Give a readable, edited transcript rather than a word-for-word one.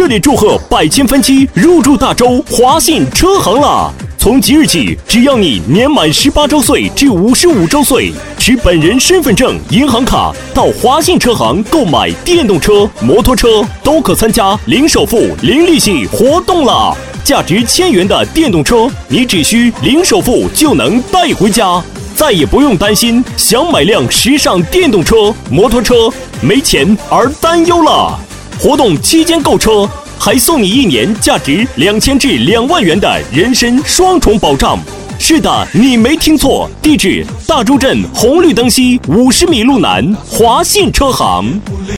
烈祝贺100千分期入驻大洲华信车行啦！从即日起，只要你年满18周岁至55周岁，持本人身份证、银行卡到华信车行购买电动车、摩托车，都可参加零首付、零利息活动啦！价值1000元的电动车，你只需零首付就能带回家，再也不用担心想买辆时尚电动车、摩托车没钱而担忧了。活动期间购车，还送你1年价值2000至2万元的人身双重保障。是的，你没听错，地址大洲镇红绿灯西50米路南华信车行。